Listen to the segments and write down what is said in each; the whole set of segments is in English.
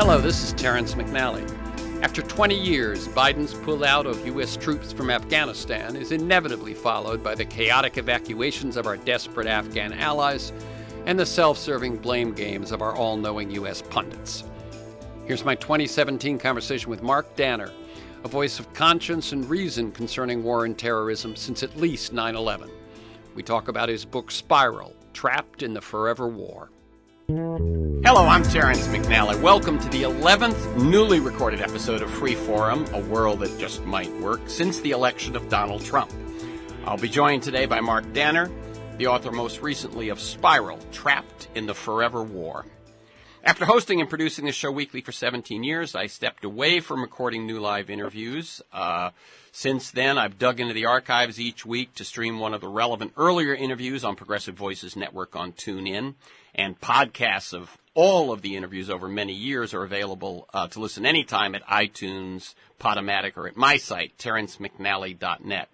Hello, this is Terrence McNally. After 20 years, Biden's pullout of U.S. troops from Afghanistan is inevitably followed by the chaotic evacuations of our desperate Afghan allies and the self-serving blame games of our all-knowing U.S. pundits. Here's my 2017 conversation with Mark Danner, a voice of conscience and reason concerning war and terrorism since at least 9/11. We talk about his book Spiral, Trapped in the Forever War. Hello, I'm Terrence McNally. Welcome to the 11th newly recorded episode of Free Forum, a world that just might work, since the election of Donald Trump. I'll be joined today by Mark Danner, the author most recently of Spiral, Trapped in the Forever War. After hosting and producing this show weekly for 17 years, I stepped away from recording new live interviews. Since then, I've dug into the archives each week to stream one of the relevant earlier interviews on Progressive Voices Network on TuneIn, and podcasts of all of the interviews over many years are available to listen anytime at iTunes, Podomatic, or at my site, terrencemcnally.net.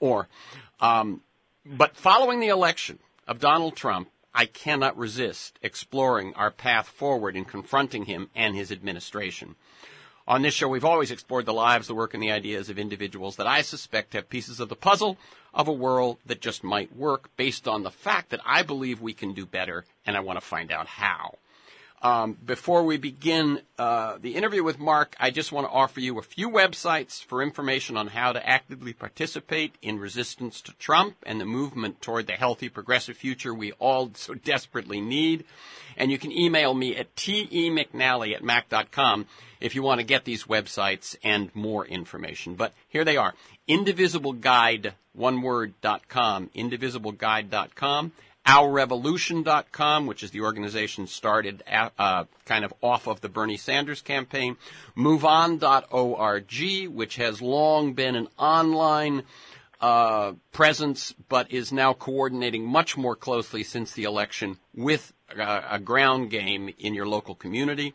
But following the election of Donald Trump, I cannot resist exploring our path forward in confronting him and his administration. On this show, we've always explored the lives, the work, and the ideas of individuals that I suspect have pieces of the puzzle of a world that just might work based on the fact that I believe we can do better, and I want to find out how. Before we begin the interview with Mark, I just want to offer you a few websites for information on how to actively participate in resistance to Trump and the movement toward the healthy, progressive future we all so desperately need. And you can email me at temcnally@mac.com if you want to get these websites and more information. But here they are. IndivisibleGuide, oneword.com, indivisibleguide.com. OurRevolution.com, which is the organization started kind of off of the Bernie Sanders campaign. MoveOn.org, which has long been an online presence, but is now coordinating much more closely since the election with a ground game in your local community.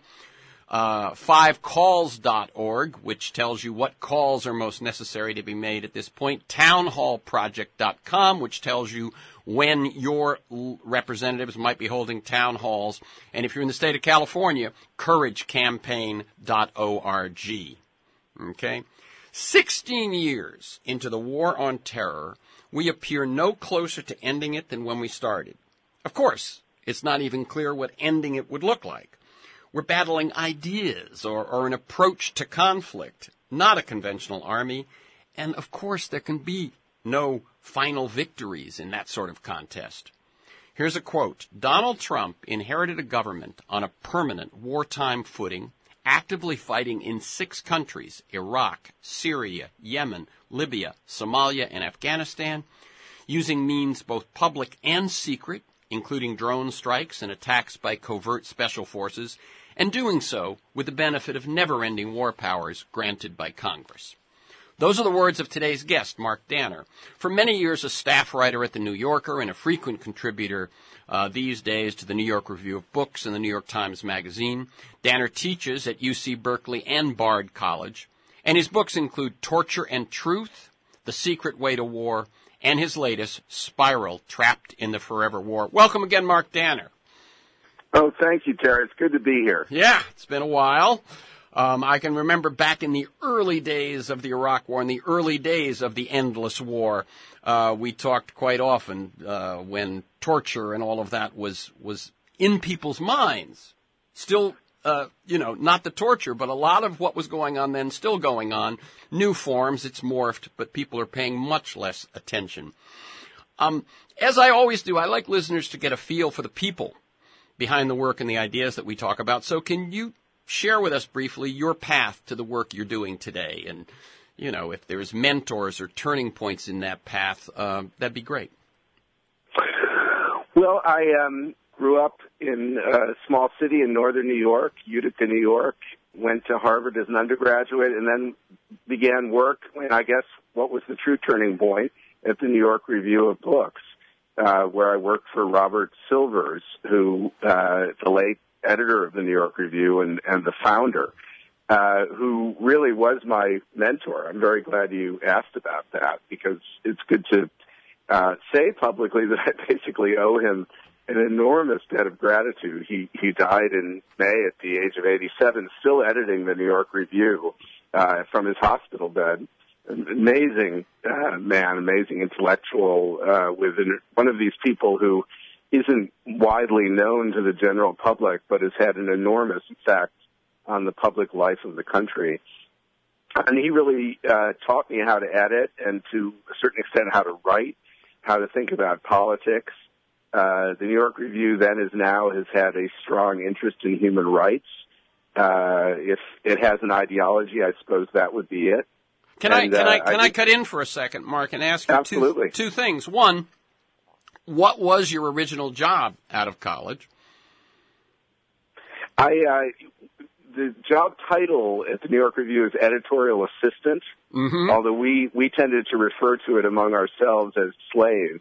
5calls.org, which tells you what calls are most necessary to be made at this point. Townhallproject.com, which tells you when your representatives might be holding town halls. And if you're in the state of California, couragecampaign.org. Okay? 16 years into the war on terror, we appear no closer to ending it than when we started. Of course, it's not even clear what ending it would look like. We're battling ideas or an approach to conflict, not a conventional army. And, of course, there can be no final victories in that sort of contest. Here's a quote. Donald Trump inherited a government on a permanent wartime footing, actively fighting in 6 countries, Iraq, Syria, Yemen, Libya, Somalia, and Afghanistan, using means both public and secret, including drone strikes and attacks by covert special forces, and doing so with the benefit of never-ending war powers granted by Congress. Those are the words of today's guest, Mark Danner. For many years, a staff writer at The New Yorker and a frequent contributor these days to the New York Review of Books and the New York Times Magazine, Danner teaches at UC Berkeley and Bard College, and his books include Torture and Truth, The Secret Way to War, and his latest, Spiral, Trapped in the Forever War. Welcome again, Mark Danner. Oh, thank you, Terry. It's good to be here. Yeah, it's been a while. I can remember back in the early days of the Iraq War, in the early days of the endless war, we talked quite often when torture and all of that was in people's minds. Still, not the torture, but a lot of what was going on then still going on. New forms, it's morphed, but people are paying much less attention. As I always do, I like listeners to get a feel for the people behind the work and the ideas that we talk about. So can you share with us briefly your path to the work you're doing today? And, if there's mentors or turning points in that path, that'd be great. Well, I grew up in a small city in northern New York, Utica, New York, went to Harvard as an undergraduate, and then began work, and I guess what was the true turning point, at the New York Review of Books, where I worked for Robert Silvers, who, the late editor of the New York Review and the founder, who really was my mentor. I'm very glad you asked about that, because it's good to say publicly that I basically owe him an enormous debt of gratitude. He died in May at the age of 87, still editing the New York Review from his hospital bed. An amazing man, amazing intellectual, one of these people who isn't widely known to the general public, but has had an enormous effect on the public life of the country. And he really taught me how to edit and, to a certain extent, how to write, how to think about politics. The New York Review then has had a strong interest in human rights. If it has an ideology, I suppose that would be it. Can I cut in for a second, Mark, and ask you two things? One, what was your original job out of college? The job title at the New York Review is editorial assistant, although we tended to refer to it among ourselves as slaves.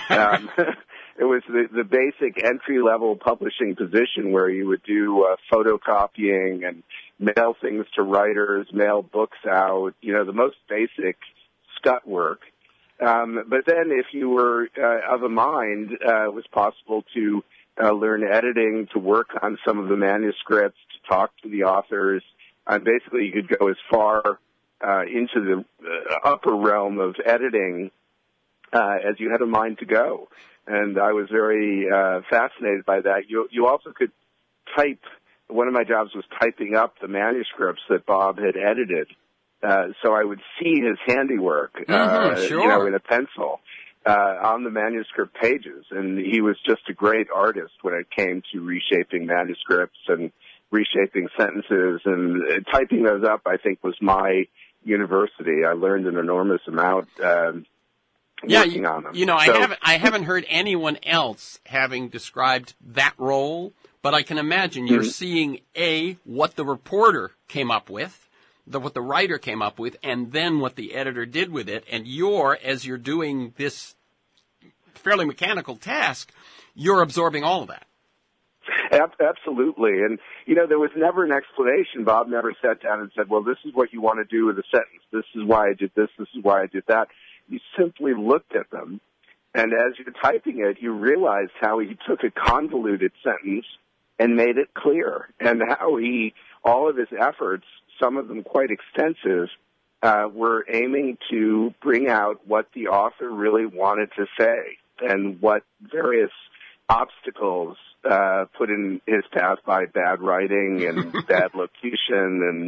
It was the basic entry-level publishing position where you would do photocopying and mail things to writers, mail books out, the most basic scut work. But then if you were of a mind, it was possible to learn editing, to work on some of the manuscripts, to talk to the authors. Basically, you could go as far into the upper realm of editing as you had a mind to go. And I was very fascinated by that. You also could type. One of my jobs was typing up the manuscripts that Bob had edited. So I would see his handiwork, in a pencil. On the manuscript pages, and he was just a great artist when it came to reshaping manuscripts and reshaping sentences, and typing those up, I think, was my university. I learned an enormous amount working on them. I haven't heard anyone else having described that role, but I can imagine you're seeing, what the reporter came up with, what the writer came up with, and then what the editor did with it. And as you're doing this fairly mechanical task, you're absorbing all of that. Absolutely. And, there was never an explanation. Bob never sat down and said, well, this is what you want to do with a sentence. This is why I did this. This is why I did that. You simply looked at them. And as you're typing it, you realized how he took a convoluted sentence and made it clear, and how all of his efforts, some of them quite extensive, were aiming to bring out what the author really wanted to say and what various obstacles put in his path by bad writing and bad locution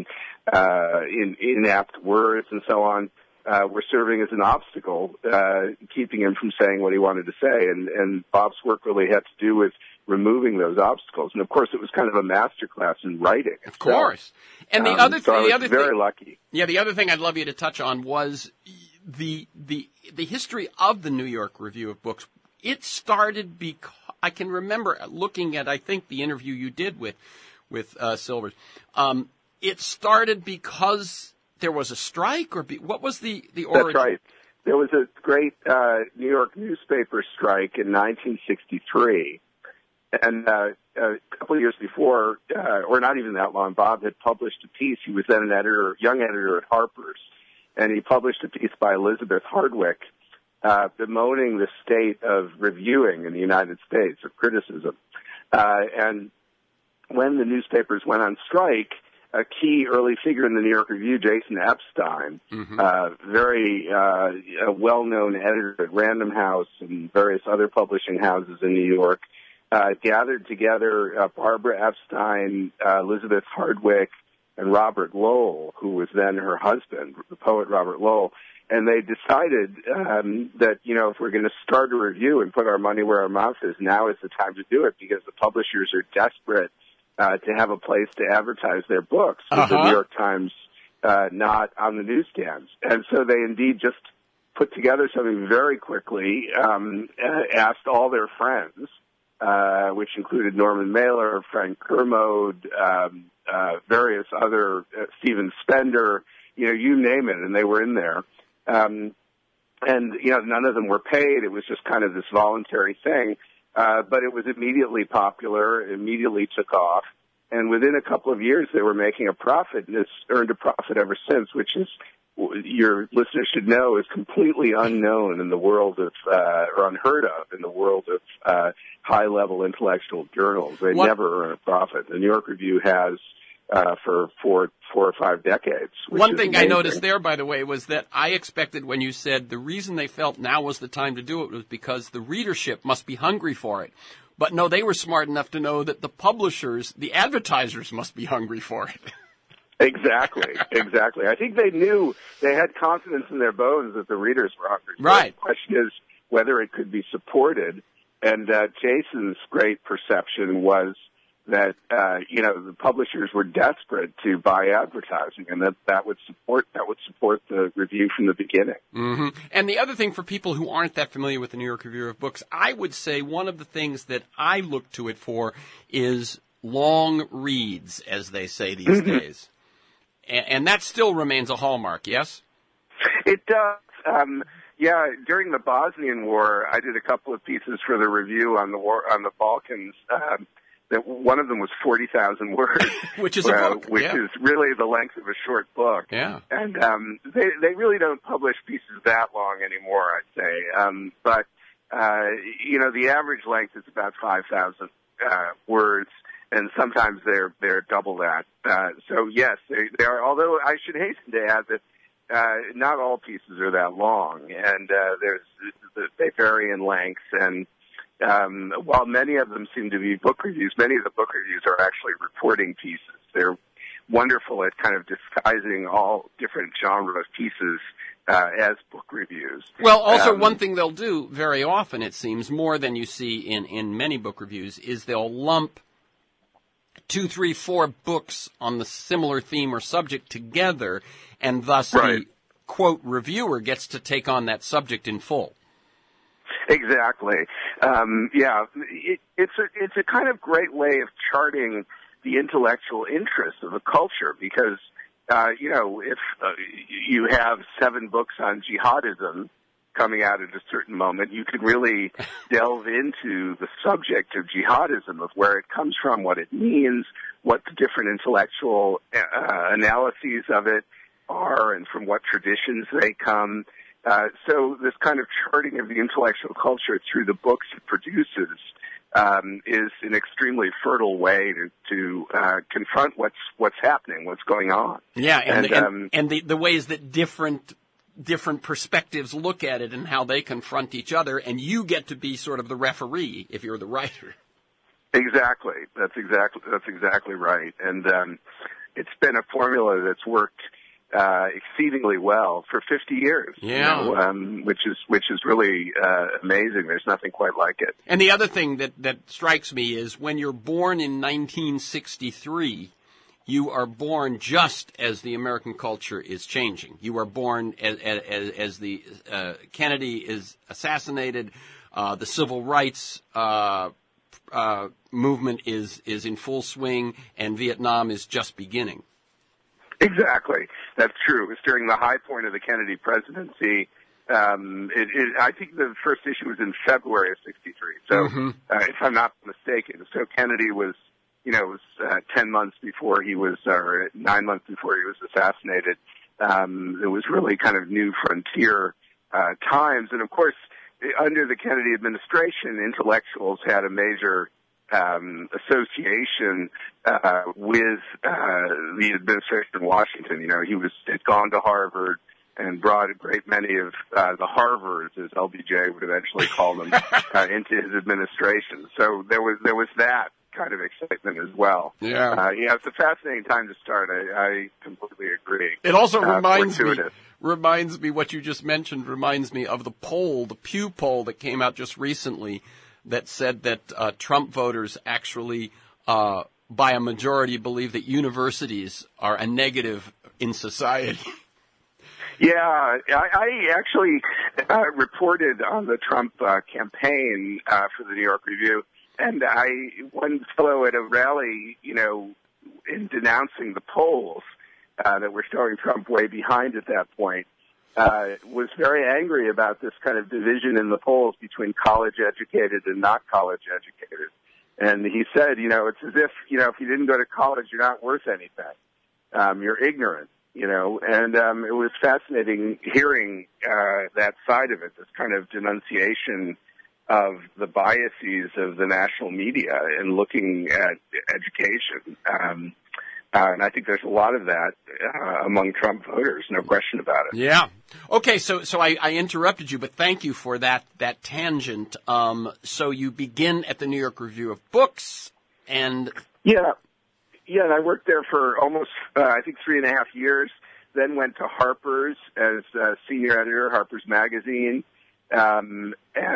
and inept words and so on were serving as an obstacle, keeping him from saying what he wanted to say. And Bob's work really had to do with removing those obstacles. And of course, it was kind of a masterclass in writing. Of course. And the other thing, very lucky. Yeah, the other thing I'd love you to touch on was the history of the New York Review of Books. It started because I can remember looking at, I think, the interview you did with Silvers. It started because there was a strike, or what was the origin? That's right. There was a great New York newspaper strike in 1963. And a couple of years before, or not even that long, Bob had published a piece. He was then young editor at Harper's, and he published a piece by Elizabeth Hardwick bemoaning the state of reviewing in the United States, of criticism. And when the newspapers went on strike, a key early figure in the New York Review, Jason Epstein, very well-known editor at Random House and various other publishing houses in New York, gathered together Barbara Epstein, Elizabeth Hardwick, and Robert Lowell, who was then her husband, the poet Robert Lowell. And they decided that, if we're going to start a review and put our money where our mouth is, now is the time to do it, because the publishers are desperate to have a place to advertise their books with the New York Times not on the newsstands. And so they indeed just put together something very quickly, asked all their friends, which included Norman Mailer, Frank Kermode, various other, Stephen Spender, you name it, and they were in there. And none of them were paid. It was just kind of this voluntary thing. But it was immediately popular, immediately took off. And within a couple of years, they were making a profit, and it's earned a profit ever since, which is your listeners should know, is completely unknown in the world of, or unheard of in the world of high-level intellectual journals. They never earn a profit. The New York Review has for four or 5 decades. One thing I noticed there, by the way, was that I expected when you said the reason they felt now was the time to do it was because the readership must be hungry for it. But no, they were smart enough to know that the publishers, the advertisers must be hungry for it. Exactly. I think they knew, they had confidence in their bones that the readers were hungry. Right. The question is whether it could be supported. And Jason's great perception was that the publishers were desperate to buy advertising, and that would support the review from the beginning. Mm-hmm. And the other thing for people who aren't that familiar with the New York Review of Books, I would say one of the things that I look to it for is long reads, as they say these days. And that still remains a hallmark, yes? It does. During the Bosnian War, I did a couple of pieces for the review on the war on the Balkans. That one of them was 40,000 words, which is a book, which is really the length of a short book. Yeah, and they really don't publish pieces that long anymore, I'd say. But the average length is about 5,000 words, and sometimes they're double that. So yes, they are. Although I should hasten to add that not all pieces are that long, and they vary in length. And while many of them seem to be book reviews, many of the book reviews are actually reporting pieces. They're wonderful at kind of disguising all different genre pieces as book reviews. Well, also one thing they'll do very often, it seems, more than you see in many book reviews, is they'll lump 2, 3, 4 books on the similar theme or subject together, and thus the, quote, reviewer gets to take on that subject in full. Exactly. It's a kind of great way of charting the intellectual interest of a culture because, if you have 7 books on jihadism coming out at a certain moment, you could really delve into the subject of jihadism, of where it comes from, what it means, what the different intellectual analyses of it are, and from what traditions they come. So this kind of charting of the intellectual culture through the books it produces is an extremely fertile way to confront what's happening, what's going on. Yeah, and the ways that different perspectives look at it and how they confront each other, and you get to be sort of the referee if you're the writer. Exactly. That's exactly right. And it's been a formula that's worked exceedingly well for 50 years. Yeah. Which is really amazing. There's nothing quite like it. And the other thing that strikes me is when you're born in 1963, you are born just as the American culture is changing. You are born as the Kennedy is assassinated, the civil rights movement is in full swing, and Vietnam is just beginning. Exactly. That's true. It was during the high point of the Kennedy presidency. I think the first issue was in February of '63. So, if I'm not mistaken, so Kennedy was, 10 months before he was, or 9 months before he was assassinated. It was really kind of new frontier times. And of course, under the Kennedy administration, intellectuals had a major association with the administration in Washington. He had gone to Harvard and brought a great many of the Harvards, as LBJ would eventually call them, into his administration. So there was that kind of excitement as well. Yeah. It's a fascinating time to start. I completely agree. It also reminds me what you just mentioned reminds me of the Pew poll that came out just recently that said that Trump voters actually, by a majority, believe that universities are a negative in society. Yeah, I actually reported on the Trump campaign for the New York Review, and one fellow at a rally, in denouncing the polls that were showing Trump way behind at that point, was very angry about this kind of division in the polls between college-educated and not college-educated. And he said, it's as if, if you didn't go to college, you're not worth anything. You're ignorant. and it was fascinating hearing that side of it, this kind of denunciation of the biases of the national media in looking at education. And I think there's a lot of that among Trump voters, no question about it. Yeah. Okay, so I interrupted you, but thank you for that tangent. So you begin at the New York Review of Books, and... Yeah, and I worked there for almost, I think, 3.5 years, then went to Harper's as senior editor, Harper's Magazine, and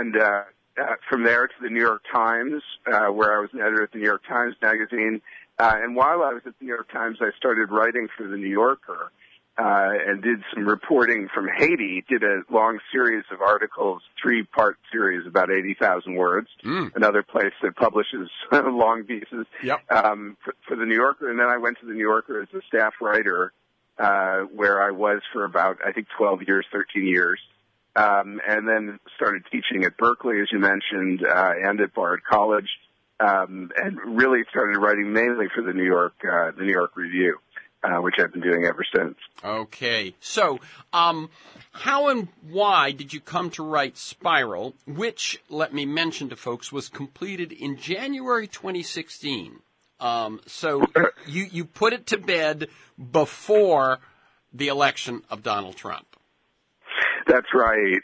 from there to the New York Times, where I was an editor at the New York Times Magazine. And while I was at the New York Times, I started writing for the New Yorker and did some reporting from Haiti, did a long series of articles, 3-part series, about 80,000 words, another place that publishes long pieces for the New Yorker. And then I went to the New Yorker as a staff writer, where I was for about, I think, 12 years, 13 years. And then started teaching at Berkeley, as you mentioned, and at Bard College. And really started writing mainly for the New York Review, which I've been doing ever since. Okay. So, how and why did you come to write Spiral, which, let me mention to folks, was completed in January 2016? So you put it to bed before the election of Donald Trump. That's right.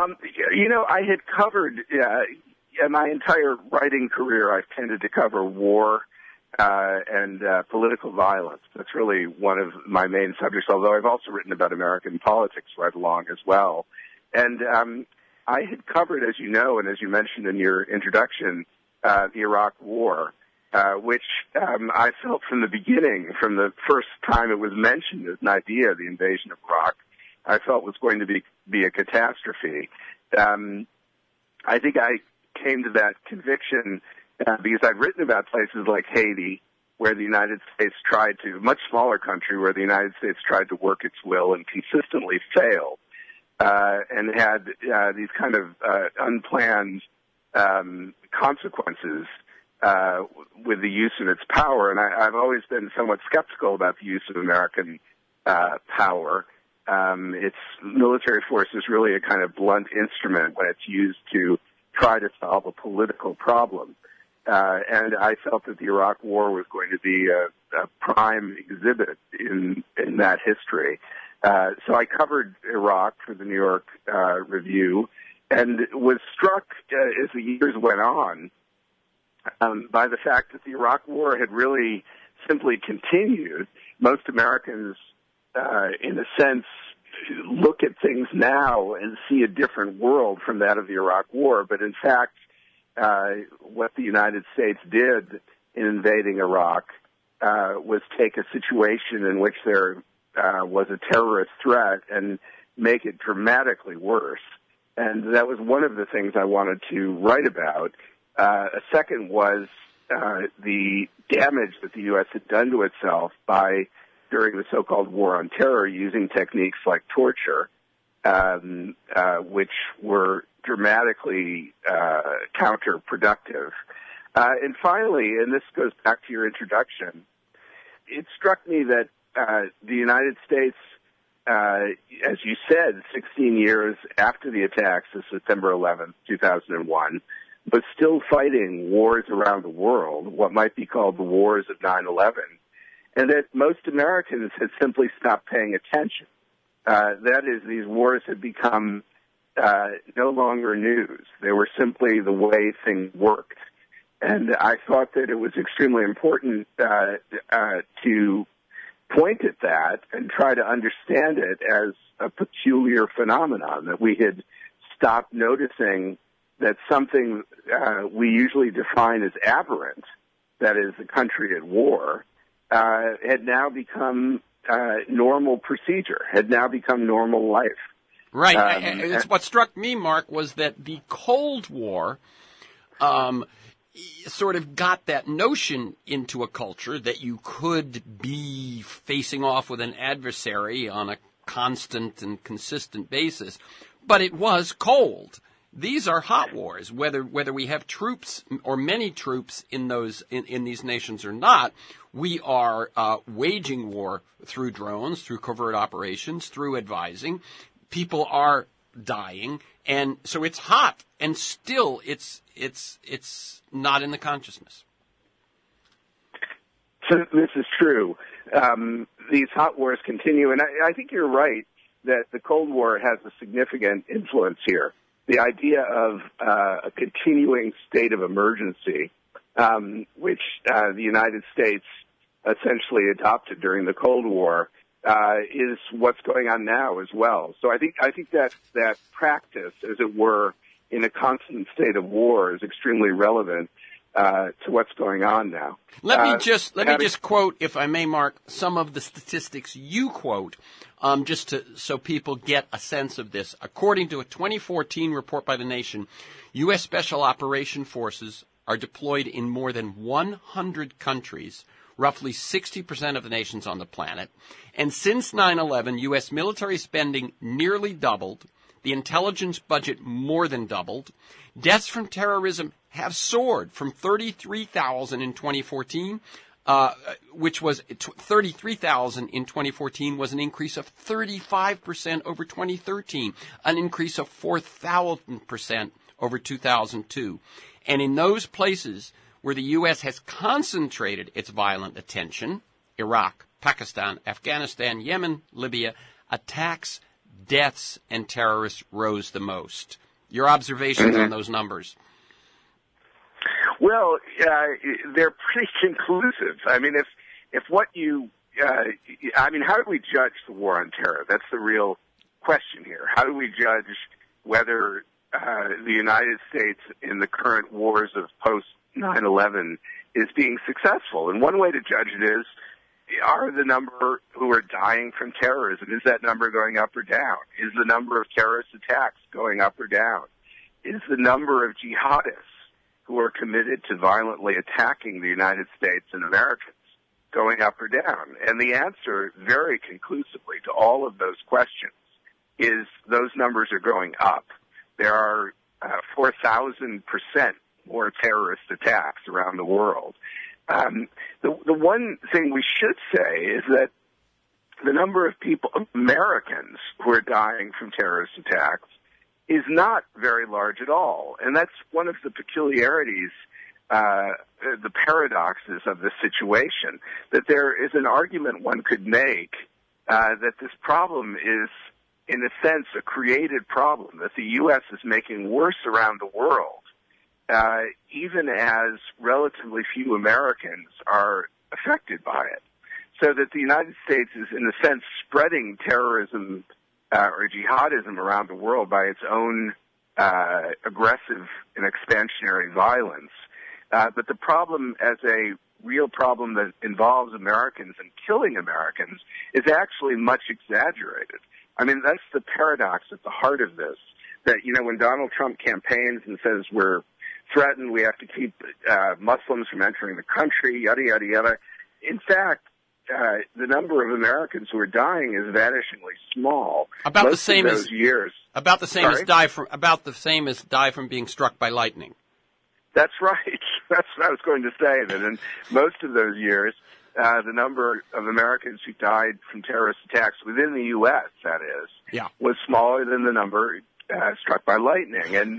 I had covered... in my entire writing career, I've tended to cover war and political violence. That's really one of my main subjects, although I've also written about American politics right along as well. And I had covered, as you know, and as you mentioned in your introduction, the Iraq War, which I felt from the beginning, from the first time it was mentioned as an idea, the invasion of Iraq, I felt was going to be a catastrophe. I think I came to that conviction because I'd written about places like Haiti, where the United States tried to, much smaller country, where the United States tried to work its will and consistently failed, and had these kind of unplanned consequences with the use of its power. And I've always been somewhat skeptical about the use of American power. Its military force is really a kind of blunt instrument when it's used to try to solve a political problem. And I felt that the Iraq War was going to be a prime exhibit in that history. So I covered Iraq for the New York Review and was struck as the years went on by the fact that the Iraq War had really simply continued. Most Americans, in a sense, look at things now and see a different world from that of the Iraq War. But in fact, what the United States did in invading Iraq was take a situation in which there was a terrorist threat and make it dramatically worse. And that was one of the things I wanted to write about. A second was the damage that the U.S. had done to itself by, during the so-called War on Terror, using techniques like torture, which were dramatically counterproductive. And finally, and this goes back to your introduction, it struck me that the United States, as you said, 16 years after the attacks of September 11th, 2001, was still fighting wars around the world, what might be called the wars of 9/11, and that most Americans had simply stopped paying attention. That is, these wars had become no longer news. They were simply the way things worked. And I thought that it was extremely important to point at that and try to understand it as a peculiar phenomenon, that we had stopped noticing that something we usually define as aberrant, that is, a country at war, had now become normal procedure, had now become normal life. Right. It's what struck me, Mark, was that the Cold War sort of got that notion into a culture that you could be facing off with an adversary on a constant and consistent basis, but it was cold. these are hot wars. Whether we have troops or many troops in these nations or not, we are waging war through drones, through covert operations, through advising. People are dying, and so it's hot, and still it's not in the consciousness. So this is true. These hot wars continue, and I think you're right that the Cold War has a significant influence here. The idea of a continuing state of emergency, which the United States essentially adopted during the Cold War, is what's going on now as well. So I think that practice, as it were, in a constant state of war is extremely relevant to what's going on now. Let me just quote, if I may, Mark, some of the statistics you quote, so people get a sense of this. According to a 2014 report by The Nation, U.S. Special Operation Forces are deployed in more than 100 countries, roughly 60% of the nations on the planet. And since 9/11, U.S. military spending nearly doubled. The intelligence budget more than doubled. Deaths from terrorism have soared from 33,000 in 2014, which was 33,000 in 2014 was an increase of 35% over 2013, an increase of 4,000% over 2002. And in those places where the U.S. has concentrated its violent attention, Iraq, Pakistan, Afghanistan, Yemen, Libya, attacks, deaths, and terrorists rose the most. Your observations on those numbers? Well, they're pretty conclusive. I mean, if what you, how do we judge the war on terror? That's the real question here. How do we judge whether the United States in the current wars of post 9/11 is being successful? And one way to judge it is, are the number who are dying from terrorism, is that number going up or down? Is the number of terrorist attacks going up or down? Is the number of jihadists who are committed to violently attacking the United States and Americans going up or down? And the answer, very conclusively, to all of those questions is those numbers are going up. There are 4,000% more terrorist attacks around the world. The one thing we should say is that the number of people, Americans, who are dying from terrorist attacks is not very large at all. And that's one of the peculiarities, the paradoxes of this situation, that there is an argument one could make that this problem is, in a sense, a created problem, that the U.S. is making worse around the world, even as relatively few Americans are affected by it. So that the United States is, in a sense, spreading terrorism or jihadism around the world by its own aggressive and expansionary violence. But the problem as a real problem that involves Americans and killing Americans is actually much exaggerated. I mean, that's the paradox at the heart of this, that, when Donald Trump campaigns and says we're threatened, we have to keep Muslims from entering the country, yada, yada, yada. In fact, the number of Americans who are dying is vanishingly small. About the same as die from being struck by lightning. That's right. That's what I was going to say. That in most of those years, the number of Americans who died from terrorist attacks within the U.S., that is, was smaller than the number struck by lightning. And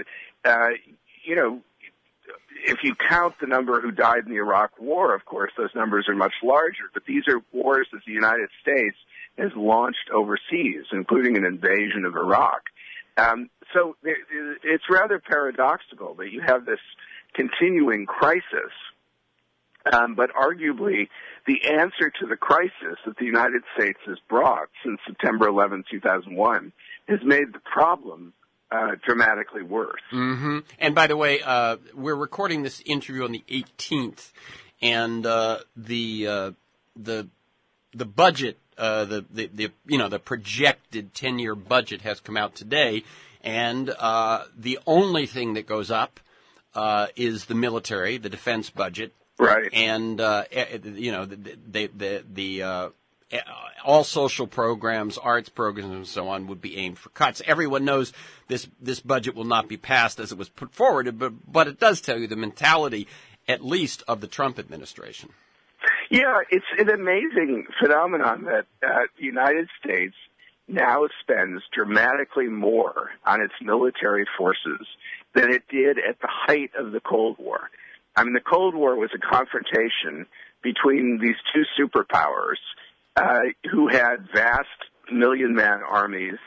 if you count the number who died in the Iraq War, of course, those numbers are much larger. But these are wars that the United States has launched overseas, including an invasion of Iraq. So it's rather paradoxical that you have this continuing crisis, but arguably the answer to the crisis that the United States has brought since September 11, 2001 has made the problem dramatically worse. Mm-hmm. And by the way, we're recording this interview on the 18th, and the budget, the projected 10-year budget has come out today, and the only thing that goes up is the military, the defense budget, right? And all social programs, arts programs, and so on would be aimed for cuts. Everyone knows this budget will not be passed as it was put forward, but it does tell you the mentality, at least, of the Trump administration. Yeah, it's an amazing phenomenon that the United States now spends dramatically more on its military forces than it did at the height of the Cold War. I mean, the Cold War was a confrontation between these two superpowers who had vast million-man armies,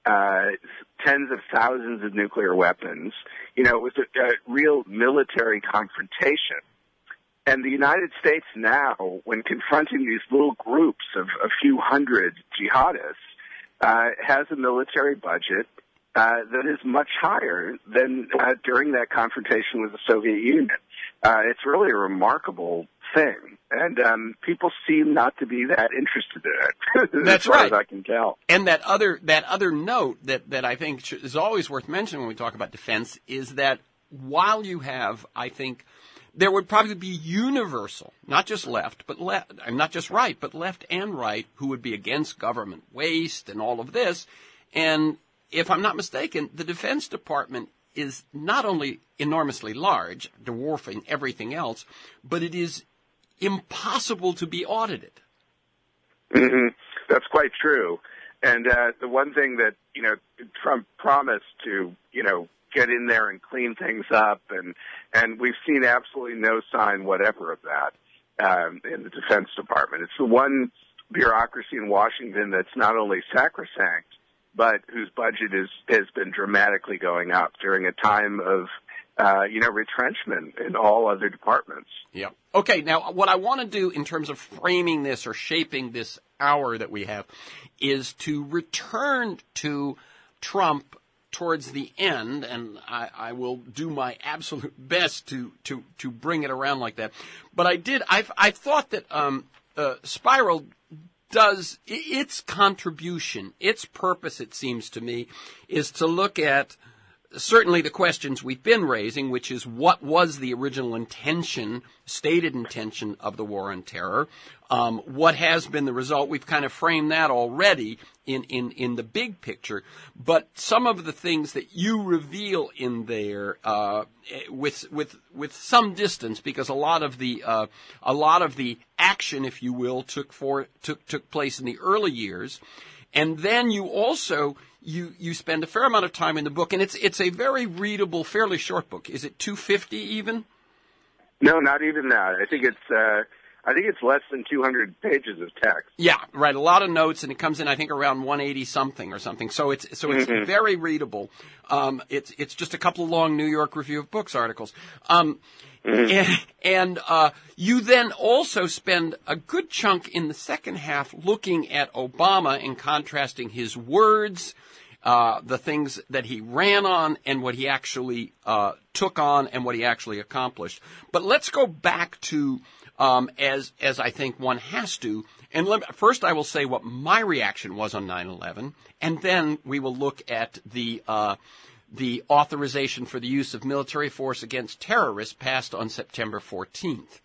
tens of thousands of nuclear weapons. You know, it was a real military confrontation. And the United States now, when confronting these little groups of a few hundred jihadists, has a military budget that is much higher than during that confrontation with the Soviet Union. It's really a remarkable thing, and people seem not to be that interested in it. That's as far right. as I can tell. And that other note that I think is always worth mentioning when we talk about defense is that while you have, I think, there would probably be universal, not just left, but not just right, but left and right, who would be against government waste and all of this. And if I'm not mistaken, the Defense Department is not only enormously large, dwarfing everything else, but it is impossible to be audited. Mm-hmm. That's quite true. And the one thing that, Trump promised to, get in there and clean things up, and we've seen absolutely no sign whatever of that in the Defense Department. It's the one bureaucracy in Washington that's not only sacrosanct, but whose budget has been dramatically going up during a time of, retrenchment in all other departments. Yeah. Okay, now what I want to do in terms of framing this or shaping this hour that we have is to return to Trump towards the end, and I will do my absolute best to bring it around like that. But I thought that Spiral does its contribution, its purpose, it seems to me, is to look at certainly the questions we've been raising, which is what was the original intention, stated intention of the war on terror? What has been the result? We've kind of framed that already in the big picture, but some of the things that you reveal in there with some distance, because a lot of the action, if you will, took place in the early years, and then you also you spend a fair amount of time in the book, and it's a very readable, fairly short book. Is it 250 even? No, not even that. I think it's less than 200 pages of text. Yeah, right. A lot of notes, and it comes in, I think, around 180 something or something. So it's Mm-hmm. very readable. It's just a couple of long New York Review of Books articles. Mm-hmm. And you then also spend a good chunk in the second half looking at Obama and contrasting his words, the things that he ran on and what he actually took on and what he actually accomplished. But let's go back to, as I think one has to, and first I will say what my reaction was on 9/11, and then we will look at the authorization for the use of military force against terrorists passed on September 14th.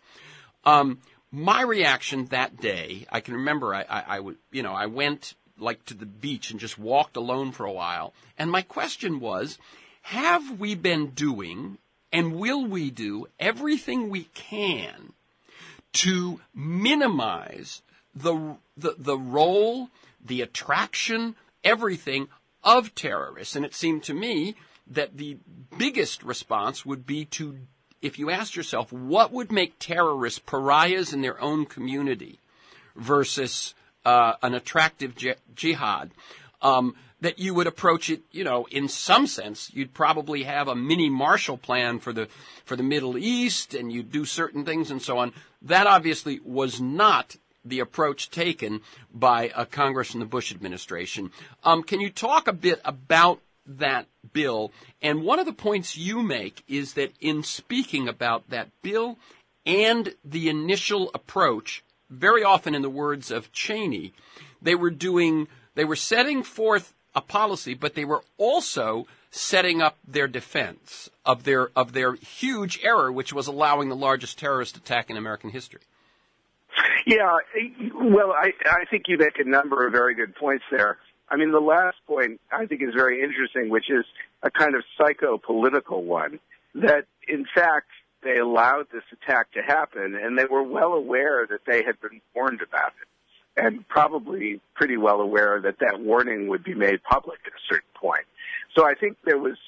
My reaction that day, I can remember I went like to the beach and just walked alone for a while. And my question was, have we been doing and will we do everything we can to minimize the role, the attraction, everything of terrorists? And it seemed to me that the biggest response would be to, if you asked yourself, what would make terrorists pariahs in their own community versus an attractive jihad, that you would approach it, in some sense, you'd probably have a mini Marshall Plan for the Middle East, and you'd do certain things and so on. That obviously was not the approach taken by Congress and the Bush administration. Can you talk a bit about that bill? And one of the points you make is that in speaking about that bill and the initial approach, very often in the words of Cheney, they were setting forth a policy, but they were also setting up their defense of their huge error, which was allowing the largest terrorist attack in American history. Yeah, well, I think you make a number of very good points there. I mean, the last point I think is very interesting, which is a kind of psycho-political one, that in fact they allowed this attack to happen, and they were well aware that they had been warned about it, and probably pretty well aware that that warning would be made public at a certain point. So I think there was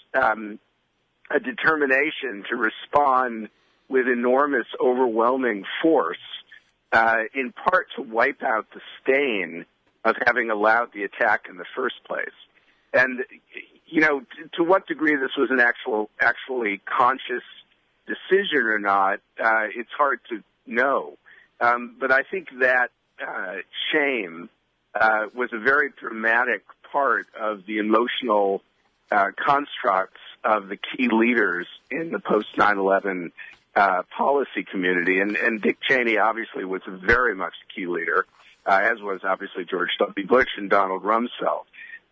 a determination to respond with enormous, overwhelming force, in part to wipe out the stain of having allowed the attack in the first place. And, you know, to what degree this was an actually conscious decision or not, it's hard to know. But I think that shame was a very dramatic part of the emotional constructs of the key leaders in the post-9/11 policy community. And Dick Cheney obviously was very much the key leader, as was obviously George W. Bush and Donald Rumsfeld.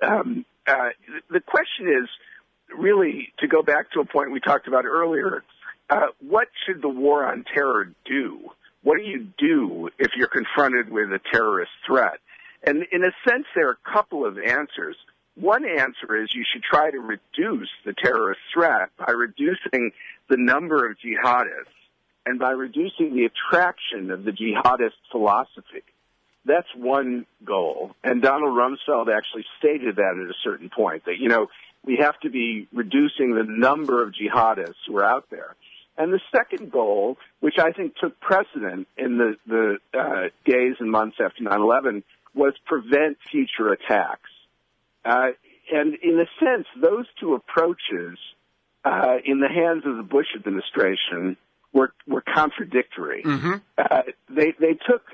The question is really, to go back to a point we talked about earlier, what should the war on terror do? What do you do if you're confronted with a terrorist threat? And in a sense, there are a couple of answers. One answer is you should try to reduce the terrorist threat by reducing the number of jihadists and by reducing the attraction of the jihadist philosophy. That's one goal. And Donald Rumsfeld actually stated that at a certain point, that, you know, we have to be reducing the number of jihadists who are out there. And the second goal, which I think took precedent in the days and months after 9/11, was prevent future attacks. And in a sense, those two approaches, in the hands of the Bush administration, were contradictory. Mm-hmm. They took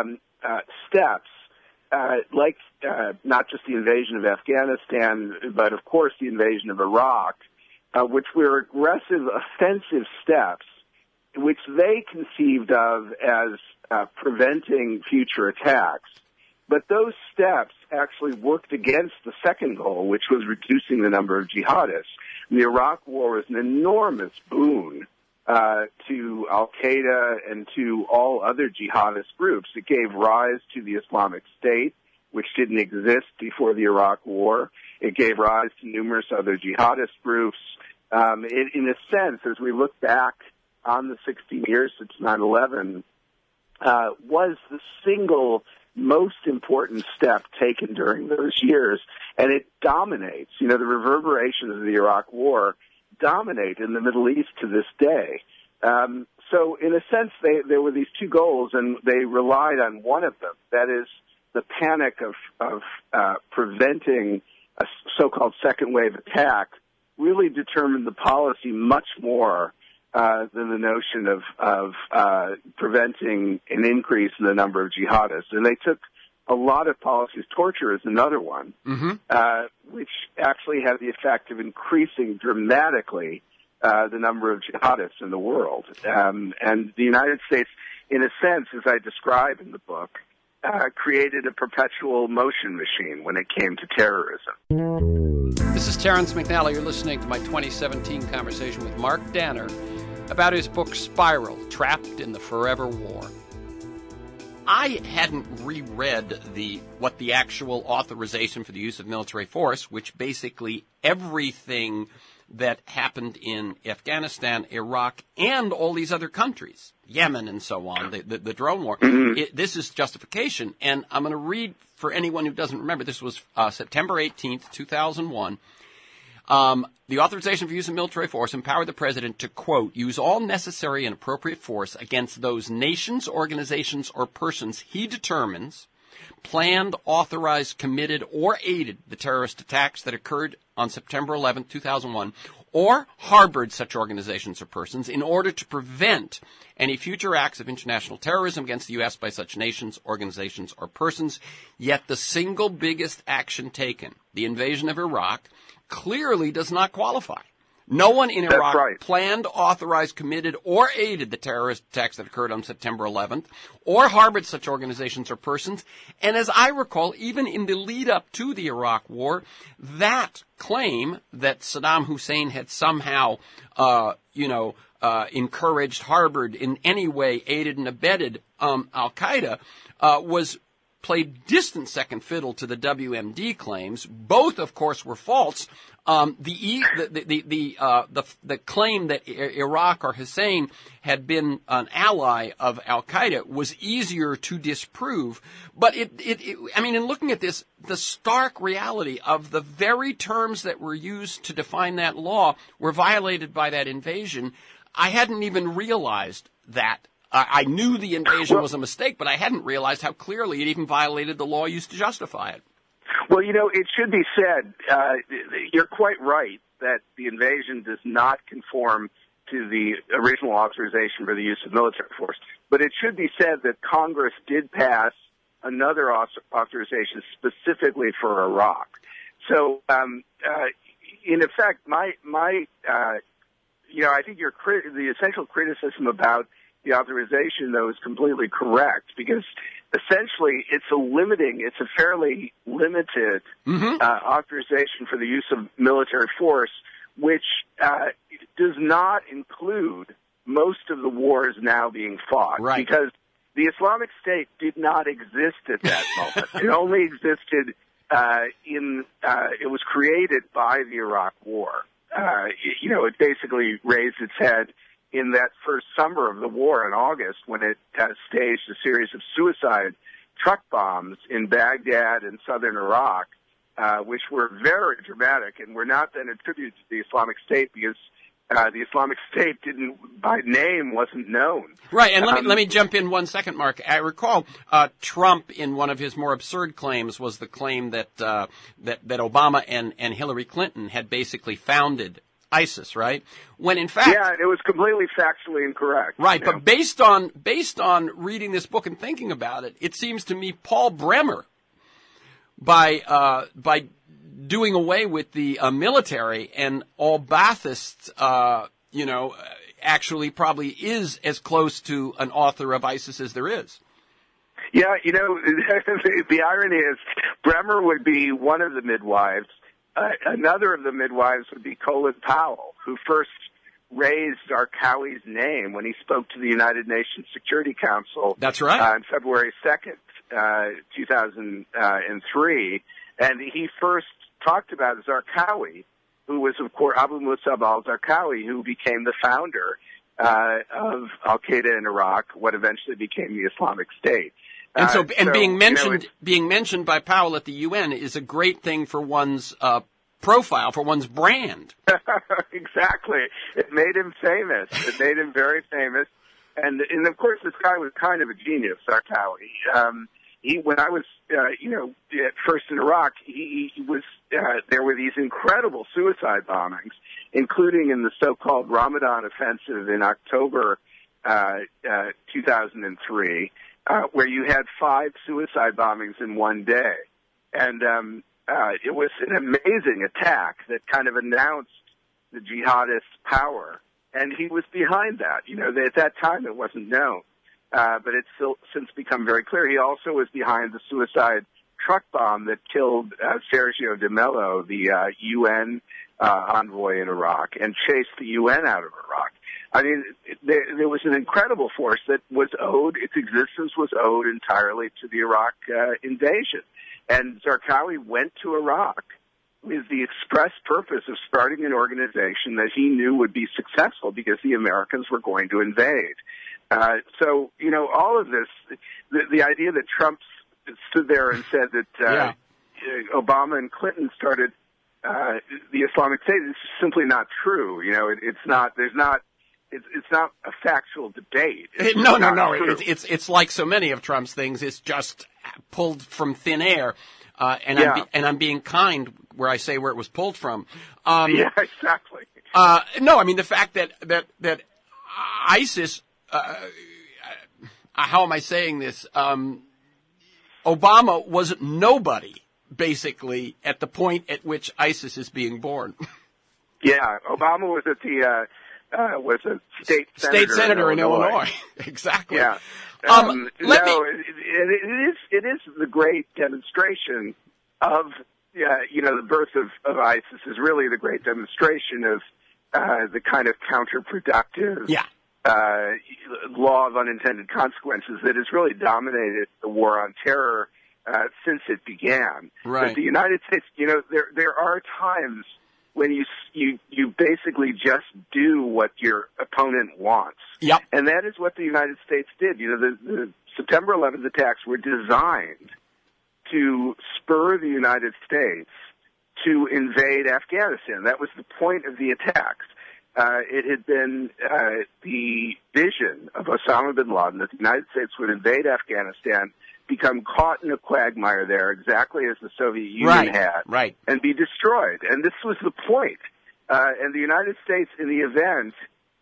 steps like not just the invasion of Afghanistan, but of course the invasion of Iraq, which were aggressive, offensive steps, which they conceived of as preventing future attacks. But those steps actually worked against the second goal, which was reducing the number of jihadists. The Iraq War was an enormous boon to al-Qaeda and to all other jihadist groups. It gave rise to the Islamic State, which didn't exist before the Iraq War. It gave rise to numerous other jihadist groups. In a sense, as we look back on the 16 years since 9/11, was the single most important step taken during those years, and it dominates. You know, the reverberations of the Iraq War dominate in the Middle East to this day. So in a sense, there were these two goals, and they relied on one of them. That is the panic of preventing a so-called second wave attack really determined the policy much more than the notion of preventing an increase in the number of jihadists. And they took a lot of policies. Torture is another one, which actually had the effect of increasing dramatically the number of jihadists in the world. And the United States, in a sense, as I describe in the book, created a perpetual motion machine when it came to terrorism. This is Terrence McNally. You're listening to my 2017 conversation with Mark Danner about his book Spiral, Trapped in the Forever War. I hadn't reread what the actual authorization for the use of military force, which basically everything that happened in Afghanistan, Iraq, and all these other countries, Yemen and so on, the drone war. This is justification. And I'm going to read for anyone who doesn't remember. This was September 18th, 2001. The authorization for use of military force empowered the president to, quote, use all necessary and appropriate force against those nations, organizations, or persons he determines planned, authorized, committed, or aided the terrorist attacks that occurred on September 11, 2001, or harbored such organizations or persons in order to prevent any future acts of international terrorism against the U.S. by such nations, organizations, or persons. Yet the single biggest action taken, the invasion of Iraq, clearly does not qualify. No one in Iraq planned, authorized, committed, or aided the terrorist attacks that occurred on September 11th, or harbored such organizations or persons. And as I recall, even in the lead-up to the Iraq War, that claim that Saddam Hussein had somehow, encouraged, harbored, in any way aided and abetted al-Qaeda, played distant second fiddle to the WMD claims. Both, of course, were false. The claim that Iraq or Hussein had been an ally of al-Qaeda was easier to disprove. But in looking at this, the stark reality of the very terms that were used to define that law were violated by that invasion. I hadn't even realized that. I knew the invasion was a mistake, but I hadn't realized how clearly it even violated the law used to justify it. Well, it should be said, you're quite right that the invasion does not conform to the original authorization for the use of military force. But it should be said that Congress did pass another authorization specifically for Iraq. So, in effect, I think the essential criticism about the authorization, though, is completely correct, because essentially it's a fairly limited authorization for the use of military force, which does not include most of the wars now being fought. Right. Because the Islamic State did not exist at that moment. It only existed it was created by the Iraq War. It basically raised its head in that first summer of the war in August, when it staged a series of suicide truck bombs in Baghdad and southern Iraq, which were very dramatic and were not then attributed to the Islamic State because the Islamic State by name wasn't known. Right, and let me jump in 1 second, Mark. I recall Trump, in one of his more absurd claims, was the claim that Obama and Hillary Clinton had basically founded ISIS, right? When in fact, yeah, it was completely factually incorrect. Right, but based on reading this book and thinking about it, it seems to me Paul Bremer, by doing away with the military and all Baathists, actually probably is as close to an author of ISIS as there is. Yeah, the irony is Bremer would be one of the midwives. Another of the midwives would be Colin Powell, who first raised Zarqawi's name when he spoke to the United Nations Security Council. That's right. On February 2nd, 2003. And he first talked about Zarqawi, who was, of course, Abu Musab al-Zarqawi, who became the founder of al-Qaeda in Iraq, what eventually became the Islamic State. Being mentioned by Powell at the UN is a great thing for one's profile, for one's brand. Exactly. It made him famous. It made him very famous. And of course, this guy was kind of a genius, Zarqawi. When I was, at first in Iraq, he was, there were these incredible suicide bombings, including in the so-called Ramadan offensive in October 2003. Where you had 5 suicide bombings in one day. And it was an amazing attack that kind of announced the jihadist power. And he was behind that. At that time it wasn't known. But it's since become very clear. He also was behind the suicide truck bomb that killed Sergio de Mello, the UN envoy in Iraq, and chased the UN out of Iraq. I mean, there was an incredible force that its existence was owed entirely to the Iraq invasion. And Zarqawi went to Iraq with the express purpose of starting an organization that he knew would be successful because the Americans were going to invade. So, all of this, the idea that Trump stood there and said that Obama and Clinton started the Islamic State is simply not true. It's not a factual debate. No. It's like so many of Trump's things. It's just pulled from thin air. I'm being kind where I say where it was pulled from. Yeah, exactly. The fact that ISIS, how am I saying this? Obama was nobody, basically, at the point at which ISIS is being born. Yeah, Obama was at the, was a state senator in Illinois. Exactly. Yeah. It is the great demonstration of, the birth of ISIS is really the great demonstration of the kind of counterproductive law of unintended consequences that has really dominated the war on terror since it began. Right. But the United States, there are times when you basically just do what your opponent wants. Yep. And that is what the United States did. The September 11th attacks were designed to spur the United States to invade Afghanistan. That was the point of the attacks. It had been the vision of Osama bin Laden that the United States would invade Afghanistan, become caught in a quagmire there, exactly as the Soviet Union had, and be destroyed. And this was the point. And the United States, in the event,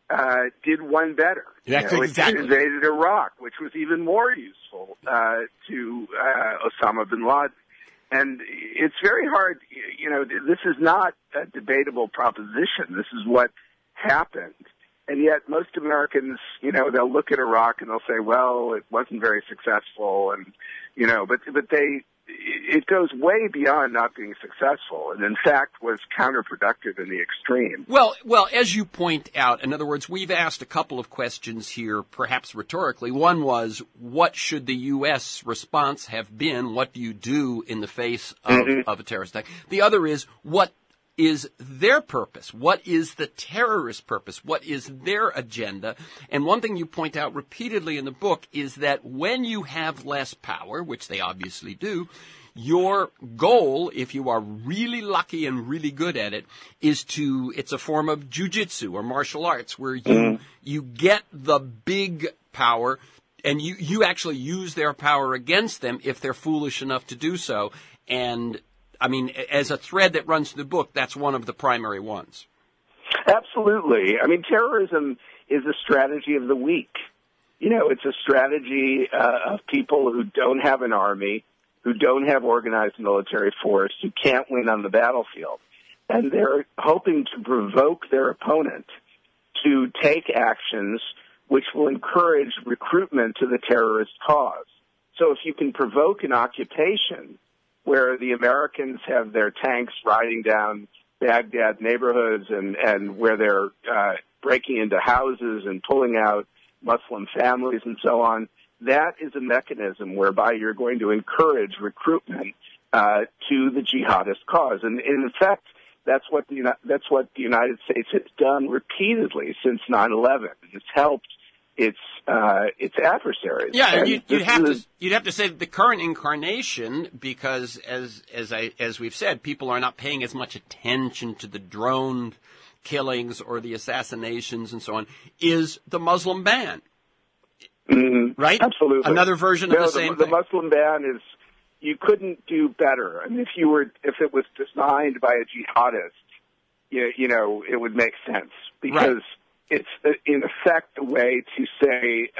did one better. Exactly. It invaded Iraq, which was even more useful to Osama bin Laden. And it's very hard, this is not a debatable proposition. This is what happened. And yet most Americans, they'll look at Iraq and they'll say, well, it wasn't very successful. And, but it goes way beyond not being successful, and in fact was counterproductive in the extreme. Well, as you point out, in other words, we've asked a couple of questions here, perhaps rhetorically. One was, what should the U.S. response have been? What do you do in the face of a terrorist attack? The other is, what is their purpose? What is the terrorist purpose? What is their agenda? And one thing you point out repeatedly in the book is that when you have less power, which they obviously do, your goal, if you are really lucky and really good at it, is it's a form of jujitsu or martial arts where you get the big power and you actually use their power against them if they're foolish enough to do so. And I mean, as a thread that runs through the book, that's one of the primary ones. Absolutely. I mean, terrorism is a strategy of the weak. It's a strategy of people who don't have an army, who don't have organized military force, who can't win on the battlefield. And they're hoping to provoke their opponent to take actions which will encourage recruitment to the terrorist cause. So if you can provoke an occupation where the Americans have their tanks riding down Baghdad neighborhoods and where they're breaking into houses and pulling out Muslim families and so on, that is a mechanism whereby you're going to encourage recruitment to the jihadist cause. And in fact, that's what the United States has done repeatedly since 9/11. It's helped its adversaries. Yeah, and you'd have to say that the current incarnation, because as we've said, people are not paying as much attention to the drone killings or the assassinations and so on, is the Muslim ban. Mm-hmm. Right? Absolutely. Another version of the same thing. The Muslim ban is, you couldn't do better. I mean, if it was designed by a jihadist, it would make sense because it's in effect a way to say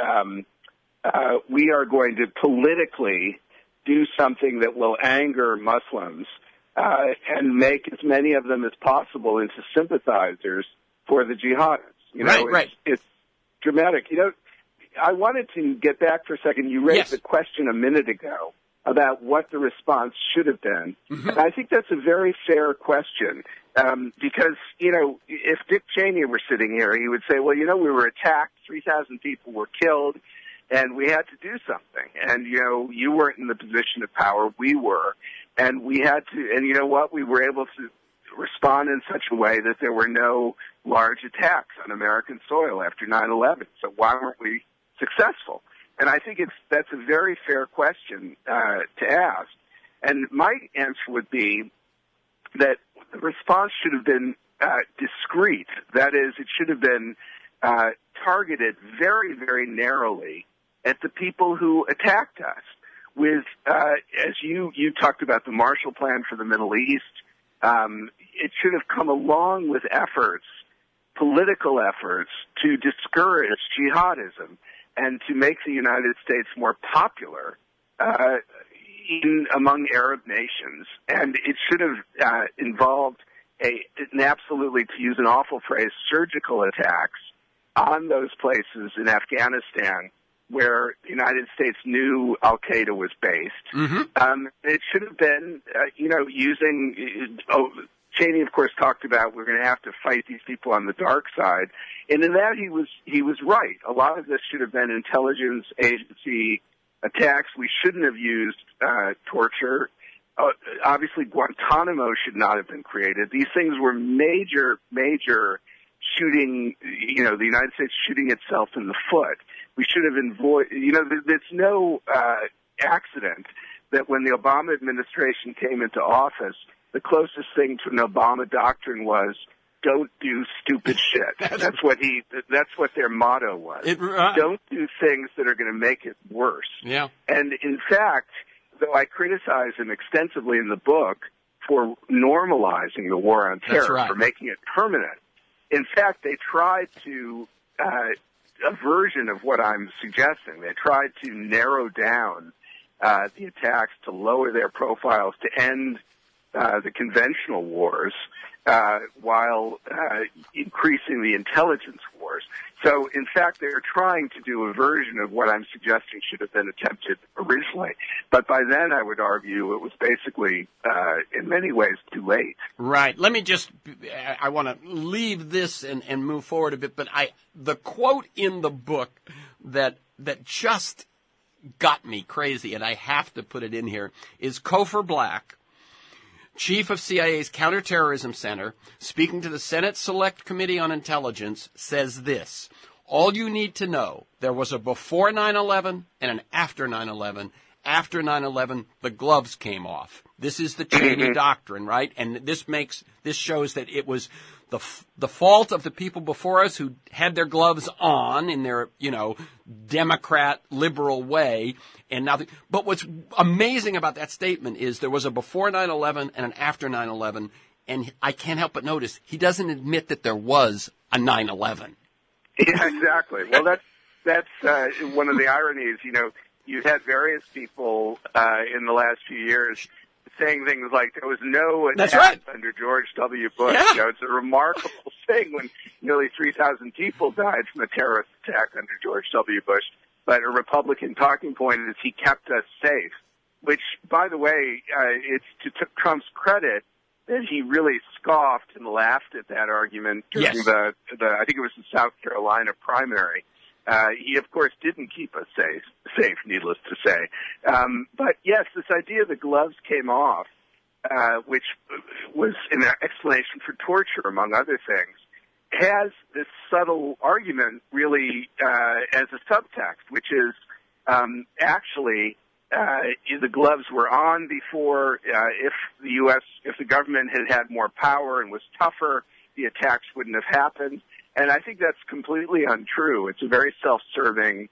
we are going to politically do something that will anger Muslims and make as many of them as possible into sympathizers for the jihadists. It's dramatic. I wanted to get back for a second. You raised the question a minute ago about what the response should have been. Mm-hmm. And I think that's a very fair question because, if Dick Cheney were sitting here, he would say, well, we were attacked, 3,000 people were killed, and we had to do something. And, you weren't in the position of power, we were. And we had to, and you know what, we were able to respond in such a way that there were no large attacks on American soil after 9/11. So why weren't we successful? And I think that's a very fair question to ask. And my answer would be that the response should have been discreet. That is, it should have been targeted very, very narrowly at the people who attacked us. With, as you talked about the Marshall Plan for the Middle East, it should have come along with political efforts to discourage jihadism and to make the United States more popular among Arab nations. And it should have involved an absolutely, to use an awful phrase, surgical attacks on those places in Afghanistan where the United States knew Al-Qaeda was based. Mm-hmm. It should have been, using Cheney, of course, talked about we're going to have to fight these people on the dark side, and in that he was right. A lot of this should have been intelligence agency attacks. We shouldn't have used torture. Obviously, Guantanamo should not have been created. These things were major shooting. The United States shooting itself in the foot. We should have avoided. There's no accident that when the Obama administration came into office, the closest thing to an Obama doctrine was "Don't do stupid shit." That's what their motto was. Don't do things that are going to make it worse. Yeah. And in fact, though I criticize him extensively in the book for normalizing the war on terror, for making it permanent, in fact, they tried to a version of what I'm suggesting. They tried to narrow down the attacks, to lower their profiles, to end the conventional wars, while increasing the intelligence wars. So, in fact, they're trying to do a version of what I'm suggesting should have been attempted originally. But by then, I would argue it was basically, in many ways, too late. Right. Let me I want to leave this and move forward a bit, but the quote in the book that just got me crazy, and I have to put it in here, is Cofer Black, chief of CIA's Counterterrorism Center, speaking to the Senate Select Committee on Intelligence, says this: all you need to know, there was a before 9/11 and an after 9/11. After 9/11, the gloves came off. This is the Cheney doctrine, right? And this shows that it was the fault of the people before us who had their gloves on in their, Democrat liberal way, and nothing. But what's amazing about that statement is there was a before 9/11 and an after 9/11, and I can't help but notice he doesn't admit that there was a 9/11. Yeah, exactly. Well, that's one of the ironies. You've had various people in the last few years saying things like there was no attack under George W. Bush. Yeah. It's a remarkable thing when nearly 3,000 people died from a terrorist attack under George W. Bush. But a Republican talking point is he kept us safe, which, by the way, it's to Trump's credit that he really scoffed and laughed at that argument during the I think it was the South Carolina primary. He, of course, didn't keep us safe, needless to say. But, yes, this idea the gloves came off, which was an explanation for torture, among other things, has this subtle argument really as a subtext, which is actually the gloves were on before. If the government had more power and was tougher, the attacks wouldn't have happened. And I think that's completely untrue. It's a very self-serving,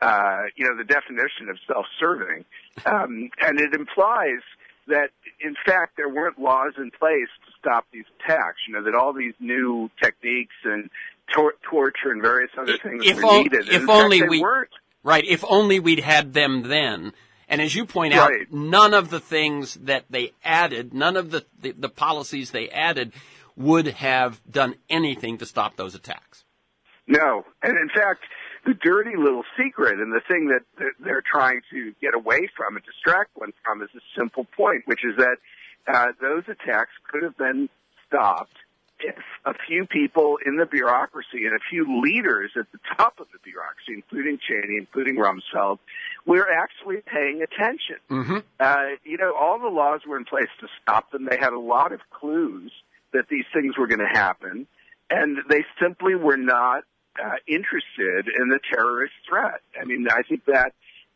the definition of self-serving. And it implies that, in fact, there weren't laws in place to stop these attacks, that all these new techniques and torture and various other things were needed. If only we weren't. Right, if only we'd had them then. And as you point out, none of the things that they added, none of the policies they added would have done anything to stop those attacks. No. And in fact, the dirty little secret and the thing that they're trying to get away from and distract one from is a simple point, which is that those attacks could have been stopped if a few people in the bureaucracy and a few leaders at the top of the bureaucracy, including Cheney, including Rumsfeld, were actually paying attention. Mm-hmm. All the laws were in place to stop them. They had a lot of clues that these things were going to happen, and they simply were not interested in the terrorist threat. I mean, I think that,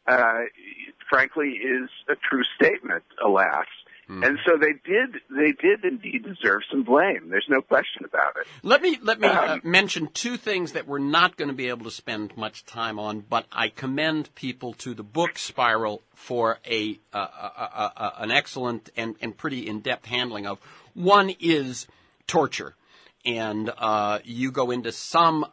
frankly, is a true statement, alas. And so they did indeed deserve some blame. There's no question about it. Let me mention two things that we're not going to be able to spend much time on, but I commend people to the book Spiral for an excellent and pretty in-depth handling of. One is torture, and you go into some,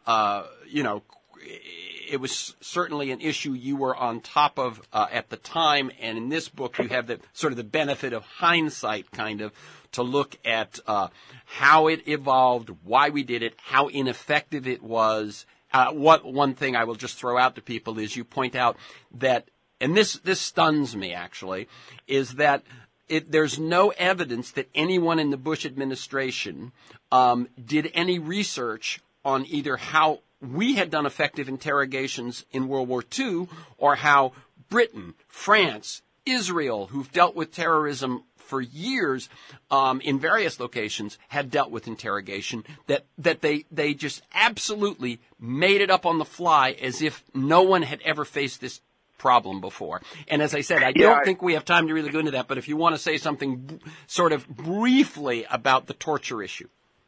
it was certainly an issue you were on top of at the time, and in this book you have the sort of the benefit of hindsight, kind of, to look at how it evolved, why we did it, how ineffective it was. One thing I will just throw out to people is you point out that, and this stuns me actually, is that there's no evidence that anyone in the Bush administration did any research on either how we had done effective interrogations in World War II or how Britain, France, Israel, who've dealt with terrorism for years in various locations, had dealt with interrogation, that they just absolutely made it up on the fly as if no one had ever faced this problem before. And as I said, I don't think we have time to really go into that, but if you want to say something sort of briefly about the torture issue.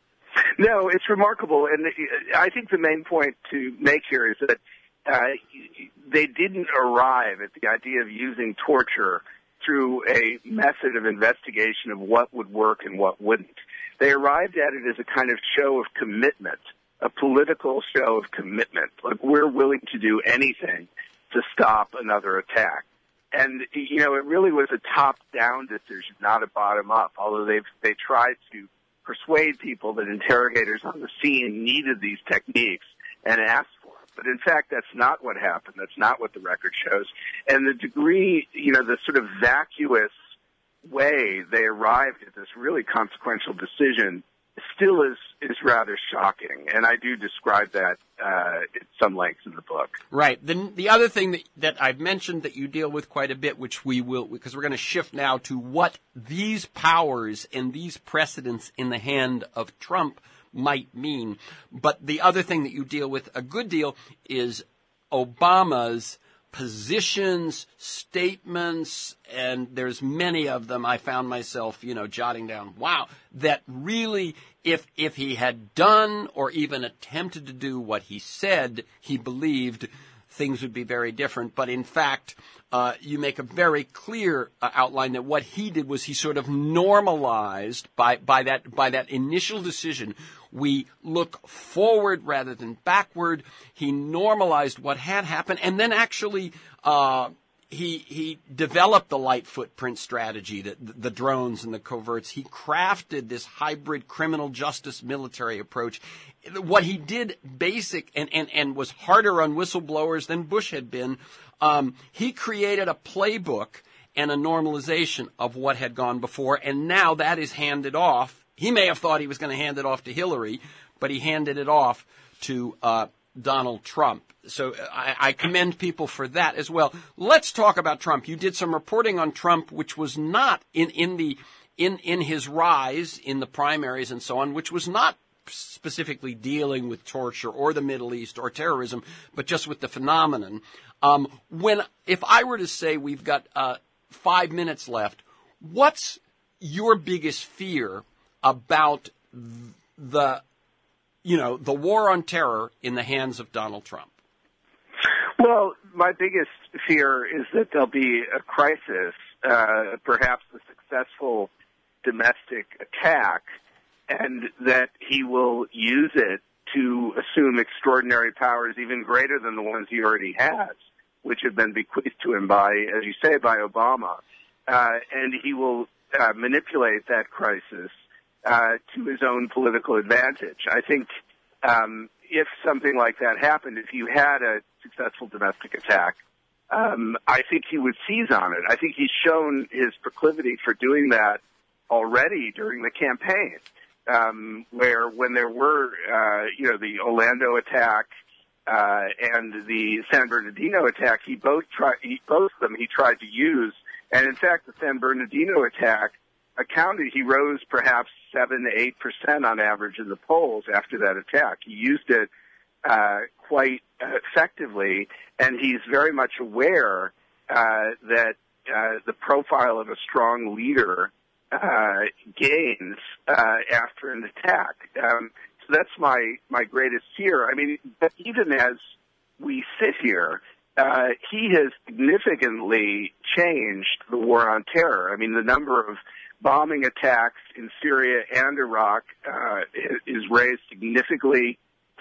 No, it's remarkable, and I think the main point to make here is that they didn't arrive at the idea of using torture through a method of investigation of what would work and what wouldn't. They arrived at it as a kind of show of commitment, a political show of commitment. Like, we're willing to do anything to stop another attack. And, you know, it really was a top-down decision, not a bottom-up, although they tried to persuade people that interrogators on the scene needed these techniques and asked for it. But in fact, that's not what happened. That's not what the record shows. And the degree, you know, the sort of vacuous way they arrived at this really consequential decision still is rather shocking. And I do describe that at some length in the book. Right. Then the other thing that I've mentioned that you deal with quite a bit, which we will, because we're going to shift now to what these powers and these precedents in the hand of Trump might mean. But the other thing that you deal with a good deal is Obama's positions, statements, and there's many of them. I found myself, you know, jotting down, wow, that really, if he had done or even attempted to do what he said he believed, things would be very different. But in fact, you make a very clear outline that what he did was he sort of normalized by that initial decision. We look forward rather than backward. He normalized what had happened, and then actually he developed the light footprint strategy, the drones and the coverts. He crafted this hybrid criminal justice military approach. What he did basic and was harder on whistleblowers than Bush had been, he created a playbook and a normalization of what had gone before, and now that is handed off. He may have thought he was going to hand it off to Hillary, but he handed it off to Donald Trump. So I commend people for that as well. Let's talk about Trump. You did some reporting on Trump, which was not in his rise in the primaries and so on, which was not specifically dealing with torture or the Middle East or terrorism, but just with the phenomenon. If I were to say we've got 5 minutes left, what's your biggest fear about the war on terror in the hands of Donald Trump? Well, my biggest fear is that there'll be a crisis, perhaps a successful domestic attack, and that he will use it to assume extraordinary powers even greater than the ones he already has, which have been bequeathed to him by, as you say, by Obama. And he will manipulate that crisis to his own political advantage. I think if something like that happened, if you had a successful domestic attack, I think he would seize on it. I think he's shown his proclivity for doing that already during the campaign, where when there were, the Orlando attack and the San Bernardino attack, both of them he tried to use. And in fact, the San Bernardino attack he rose perhaps 7 to 8% on average in the polls after that attack. He used it quite effectively, and he's very much aware that the profile of a strong leader gains after an attack. So that's my greatest fear. I mean, but even as we sit here, he has significantly changed the war on terror. I mean, the number of bombing attacks in Syria and Iraq is raised significantly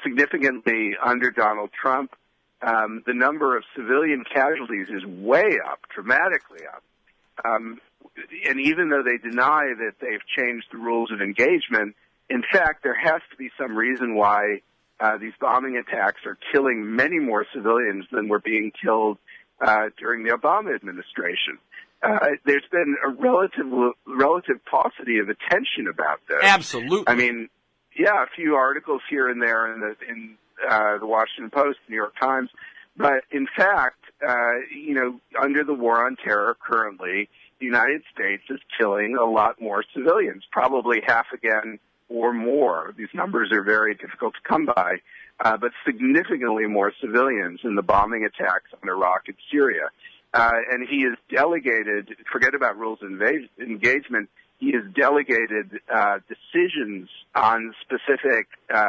under Donald Trump. The number of civilian casualties is way up, dramatically up. And even though they deny that they've changed the rules of engagement, in fact, there has to be some reason why these bombing attacks are killing many more civilians than were being killed during the Obama administration. there's been a relative paucity of attention about this. Absolutely. I mean, yeah, a few articles here and there in the Washington Post, New York Times, but in fact, under the war on terror currently, the United States is killing a lot more civilians, probably half again or more. These numbers are very difficult to come by, but significantly more civilians in the bombing attacks on Iraq and Syria. And he has delegated, forget about rules of engagement, he has delegated decisions on specific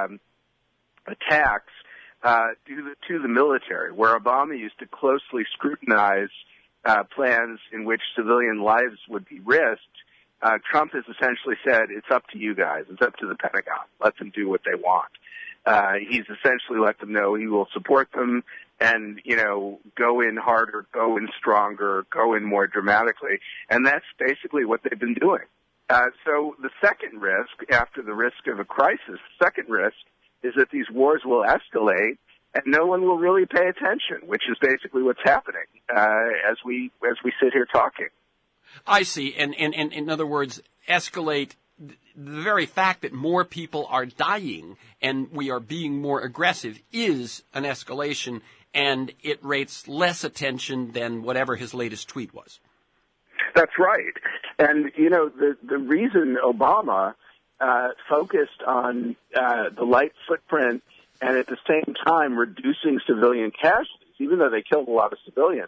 attacks to the military, where Obama used to closely scrutinize plans in which civilian lives would be risked. Trump has essentially said, it's up to you guys. It's up to the Pentagon. Let them do what they want. He's essentially let them know he will support them and, go in harder, go in stronger, go in more dramatically. And that's basically what they've been doing. So the second risk, after the risk of a crisis, the second risk is that these wars will escalate and no one will really pay attention, which is basically what's happening as we sit here talking. I see. And in other words, escalate, the very fact that more people are dying and we are being more aggressive is an escalation, and it rates less attention than whatever his latest tweet was. That's right. And, the reason Obama focused on the light footprint and at the same time reducing civilian casualties, even though they killed a lot of civilians,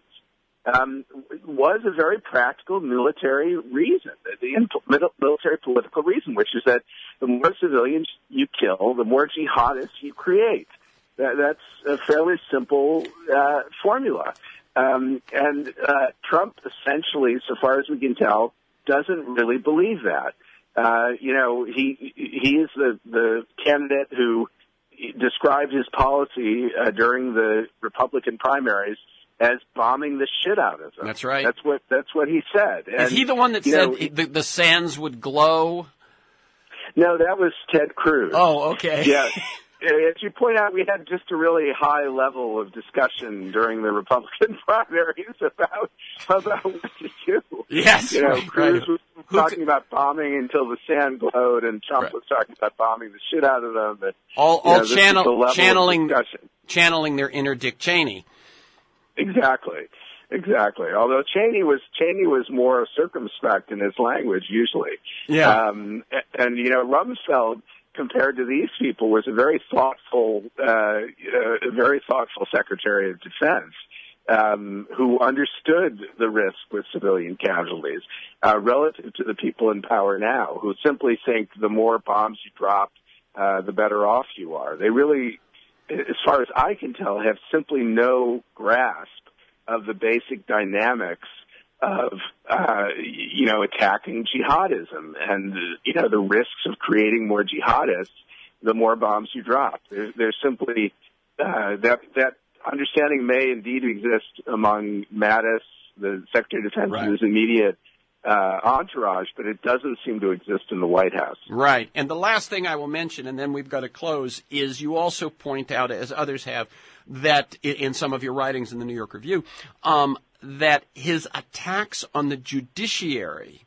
was a very practical military reason, the military political reason, which is that the more civilians you kill, the more jihadists you create. That's a fairly simple formula. And Trump essentially, so far as we can tell, doesn't really believe that. He is the candidate who described his policy during the Republican primaries as bombing the shit out of them. That's right. That's what he said. And, is he the one that said the sands would glow? No, that was Ted Cruz. Oh, okay. Yeah. As you point out, we had just a really high level of discussion during the Republican primaries about what to do. Yes, Cruz was talking about bombing until the sand glowed, and Trump was talking about bombing the shit out of them. But, all channeling their inner Dick Cheney. Exactly. Although Cheney was more circumspect in his language usually. Yeah. And Rumsfeld, compared to these people, was a very thoughtful Secretary of Defense, who understood the risk with civilian casualties, relative to the people in power now, who simply think the more bombs you drop, the better off you are. They really, as far as I can tell, have simply no grasp of the basic dynamics of, attacking jihadism and, the risks of creating more jihadists the more bombs you drop. There's simply, that understanding may indeed exist among Mattis, the Secretary of Defense, and his immediate entourage, but it doesn't seem to exist in the White House. Right. And the last thing I will mention, and then we've got to close, is you also point out, as others have, that in some of your writings in the New York Review, that his attacks on the judiciary,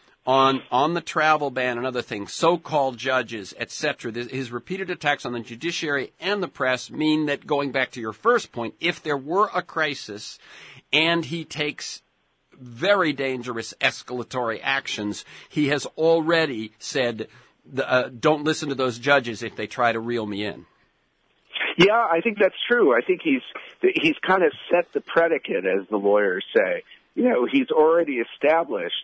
on the travel ban and other things, so-called judges, etc., his repeated attacks on the judiciary and the press mean that, going back to your first point, if there were a crisis and he takes very dangerous escalatory actions, he has already said, don't listen to those judges if they try to reel me in. Yeah, I think that's true. I think he's kind of set the predicate, as the lawyers say. He's already established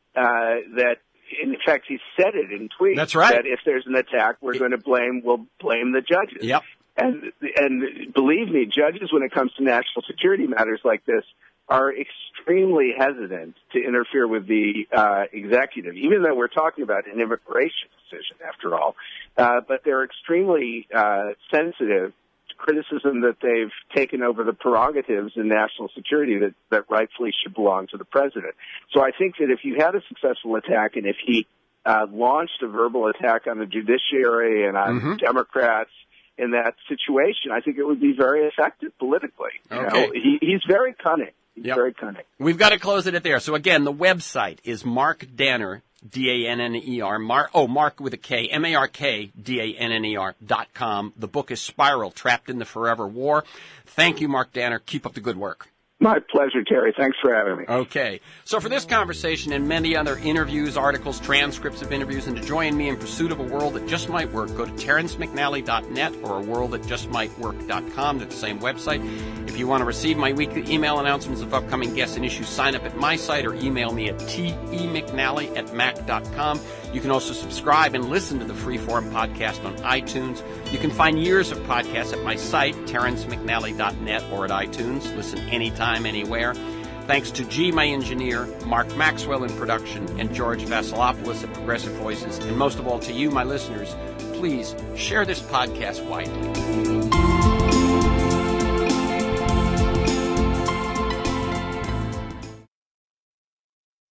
that, in fact, he said it in tweets. That's right. That if there's an attack, we'll blame the judges. Yep. And believe me, judges, when it comes to national security matters like this, are extremely hesitant to interfere with the executive, even though we're talking about an immigration decision, after all. But they're extremely sensitive to criticism that they've taken over the prerogatives in national security that rightfully should belong to the president. So I think that if you had a successful attack, and if he launched a verbal attack on the judiciary and on Democrats in that situation, I think it would be very effective politically. Okay. He's very cunning. He's very cunning. We've got to close it at there. So again, the website is Mark Danner, D-A-N-N-E-R, Mark with a K, MarkDanner.com. The book is Spiral, Trapped in the Forever War. Thank you, Mark Danner. Keep up the good work. My pleasure, Terry. Thanks for having me. Okay. So for this conversation and many other interviews, articles, transcripts of interviews, and to join me in pursuit of a world that just might work, go to TerenceMcNally.net or aworldthatjustmightwork.com to the same website. If you want to receive my weekly email announcements of upcoming guests and issues, sign up at my site or email me at temcnally@mac.com. You can also subscribe and listen to the Freeform podcast on iTunes. You can find years of podcasts at my site, TerenceMcNally.net, or at iTunes. Listen anytime, anywhere. Thanks to G, my engineer, Mark Maxwell in production, and George Vasilopoulos at Progressive Voices. And most of all to you, my listeners, please share this podcast widely.